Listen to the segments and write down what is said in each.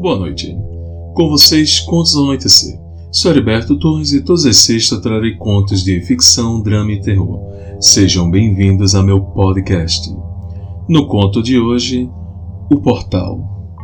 Boa noite. Com vocês, Contos ao Anoitecer. Sou Heriberto Torres e todas as sextas trarei contos de ficção, drama e terror. Sejam bem-vindos a meu podcast. No conto de hoje, O Portal.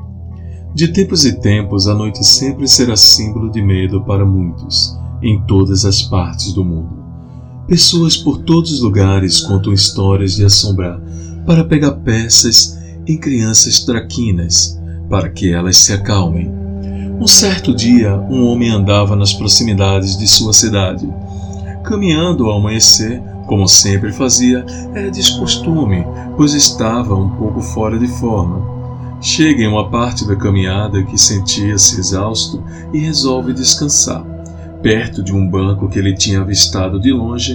De tempos em tempos, a noite sempre será símbolo de medo para muitos, em todas as partes do mundo. Pessoas por todos os lugares contam histórias de assombrar para pegar peças em crianças traquinas, para que elas se acalmem. Um certo dia, um homem andava nas proximidades de sua cidade. Caminhando ao amanhecer, como sempre fazia, era descostume, pois estava um pouco fora de forma. Chega em uma parte da caminhada que sentia-se exausto e resolve descansar, perto de um banco que ele tinha avistado de longe,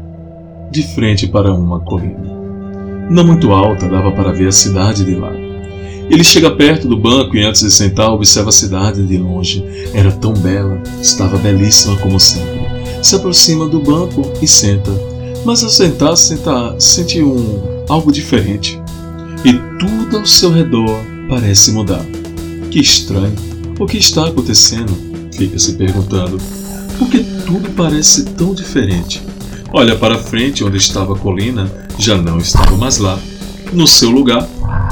de frente para uma colina. Não muito alta, dava para ver a cidade de lá. Ele chega perto do banco e antes de sentar observa a cidade de longe. Era tão bela, estava belíssima como sempre. Se aproxima do banco e senta. Mas ao sentar, sente algo diferente. E tudo ao seu redor parece mudar. Que estranho, o que está acontecendo? Fica se perguntando. Por que tudo parece tão diferente? Olha para frente onde estava a colina, já não estava mais lá. No seu lugar,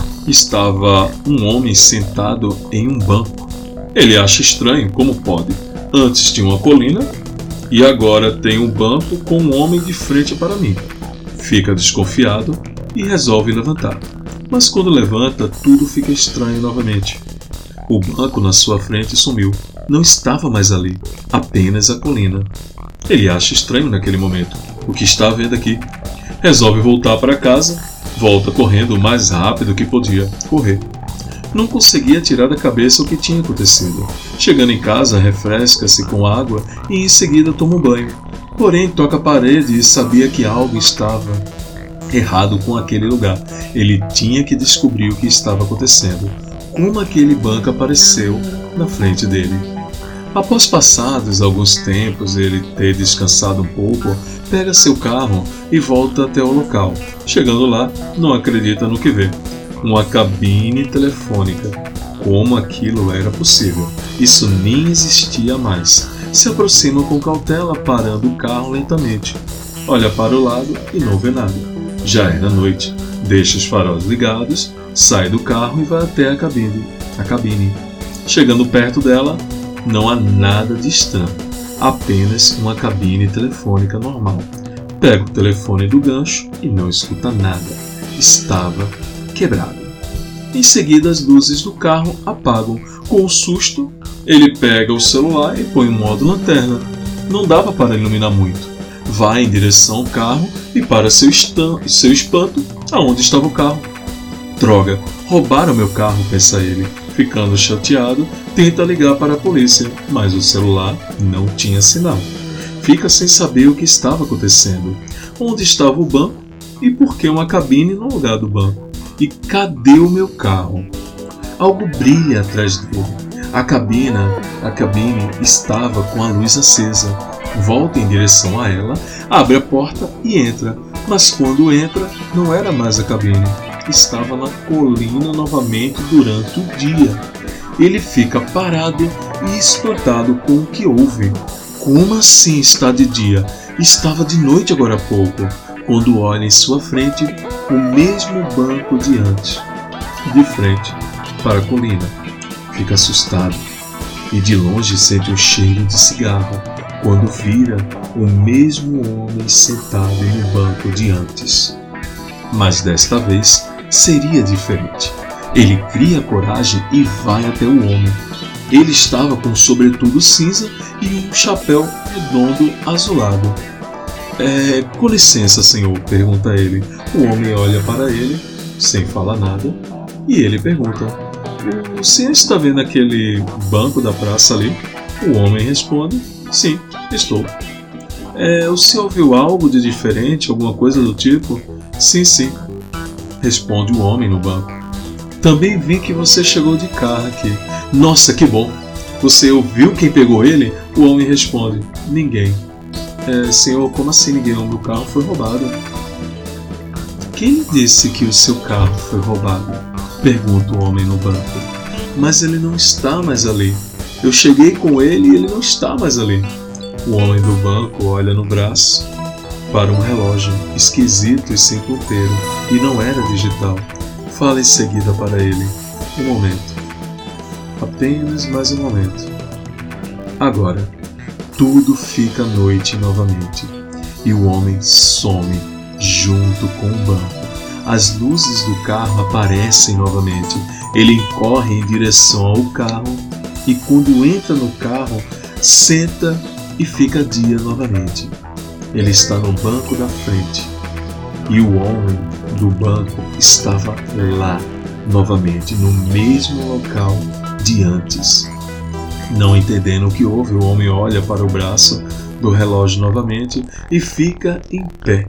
estava um homem sentado em um banco. Ele acha estranho, como pode? Antes tinha uma colina e agora tem um banco com um homem de frente para mim. Fica desconfiado e resolve levantar. Mas quando levanta, tudo fica estranho novamente. O banco na sua frente sumiu. Não estava mais ali, apenas a colina. Ele acha estranho naquele momento. O que está vendo aqui? Resolve voltar para casa. Volta correndo o mais rápido que podia correr. Não conseguia tirar da cabeça o que tinha acontecido. Chegando em casa, refresca-se com água e em seguida toma um banho. Porém, toca a parede e sabia que algo estava errado com aquele lugar. Ele tinha que descobrir o que estava acontecendo. Como aquele banco apareceu na frente dele. Após passados alguns tempos, ele ter descansado um pouco, pega seu carro e volta até o local. Chegando lá, não acredita no que vê. Uma cabine telefônica. Como aquilo era possível? Isso nem existia mais. Se aproxima com cautela, parando o carro lentamente. Olha para o lado e não vê nada. Já era noite. Deixa os faróis ligados, sai do carro e vai até a cabine. Chegando perto dela, não há nada de estranho, apenas uma cabine telefônica normal. Pega o telefone do gancho e não escuta nada. Estava quebrado. Em seguida, as luzes do carro apagam. Com um susto, ele pega o celular e põe em modo lanterna. Não dava para iluminar muito. Vai em direção ao carro e, para seu espanto, aonde estava o carro? Droga, roubaram meu carro, pensa ele. Ficando chateado, tenta ligar para a polícia, mas o celular não tinha sinal. Fica sem saber o que estava acontecendo, onde estava o banco e por que uma cabine no lugar do banco. E cadê o meu carro? Algo brilha atrás dele. A cabine estava com a luz acesa. Volta em direção a ela, abre a porta e entra. Mas quando entra, não era mais a cabine. Estava na colina novamente durante o dia. Ele fica parado e espantado com o que houve. Como assim está de dia? Estava de noite agora há pouco, quando olha em sua frente o mesmo banco de antes, de frente para a colina. Fica assustado e de longe sente um cheiro de cigarro, quando vira o mesmo homem sentado no banco de antes. Mas desta vez seria diferente. Ele cria coragem e vai até o homem. Ele estava com um sobretudo cinza e um chapéu redondo azulado. Com licença, senhor, pergunta ele. O homem olha para ele, sem falar nada, e ele pergunta: o senhor está vendo aquele banco da praça ali? O homem responde: sim, estou. O senhor viu algo de diferente, alguma coisa do tipo? Sim, responde o homem no banco. Também vi que você chegou de carro aqui. Nossa, que bom! Você ouviu quem pegou ele? O homem responde: ninguém. Senhor, como assim ninguém? O meu carro foi roubado. Quem disse que o seu carro foi roubado? Pergunta o homem no banco. mas ele não está mais ali. Eu cheguei com ele e ele não está mais ali. O homem do banco olha no braço para um relógio esquisito e sem ponteiro, e não era digital. Fala em seguida para ele: um momento. Apenas mais um momento. Agora, tudo fica noite novamente, e o homem some junto com o banco. As luzes do carro aparecem novamente. Ele corre em direção ao carro e, quando entra no carro, senta e fica dia novamente. Ele está no banco da frente e o homem do banco estava lá novamente, no mesmo local de antes. Não entendendo o que houve, o homem olha para o braço do relógio novamente e fica em pé.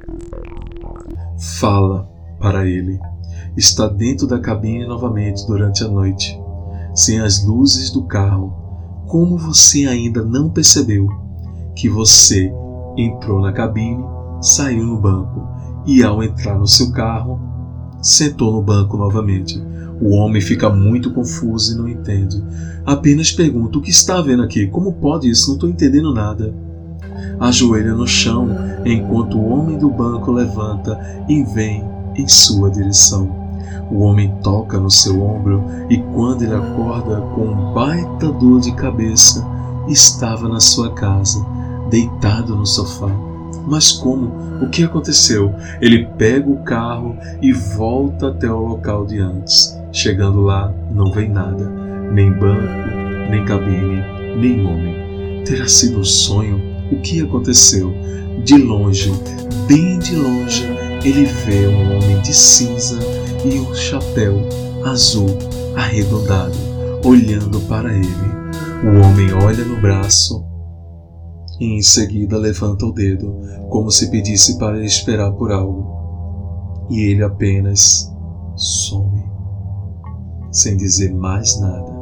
Fala para ele: está dentro da cabine novamente durante a noite, sem as luzes do carro. Como você ainda não percebeu que você entrou na cabine, saiu no banco e, ao entrar no seu carro, sentou no banco novamente? O homem fica muito confuso e não entende. Apenas pergunta: o que está vendo aqui? Como pode isso? Não estou entendendo nada. Ajoelha no chão enquanto o homem do banco levanta e vem em sua direção. O homem toca no seu ombro e, quando ele acorda com um baita dor de cabeça, estava na sua casa, deitado no sofá. Mas como? O que aconteceu? Ele pega o carro e volta até o local de antes. Chegando lá, não vê nada, nem banco, nem cabine, nem homem. Terá sido um sonho? O que aconteceu? De longe, bem de longe, ele vê um homem de cinza e um chapéu azul arredondado olhando para ele. O homem olha no braço e em seguida levanta o dedo, como se pedisse para ele esperar por algo. E ele apenas some, sem dizer mais nada.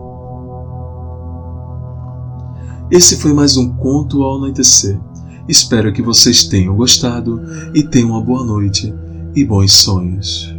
Esse foi mais um Conto ao Anoitecer. Espero que vocês tenham gostado e tenham uma boa noite e bons sonhos.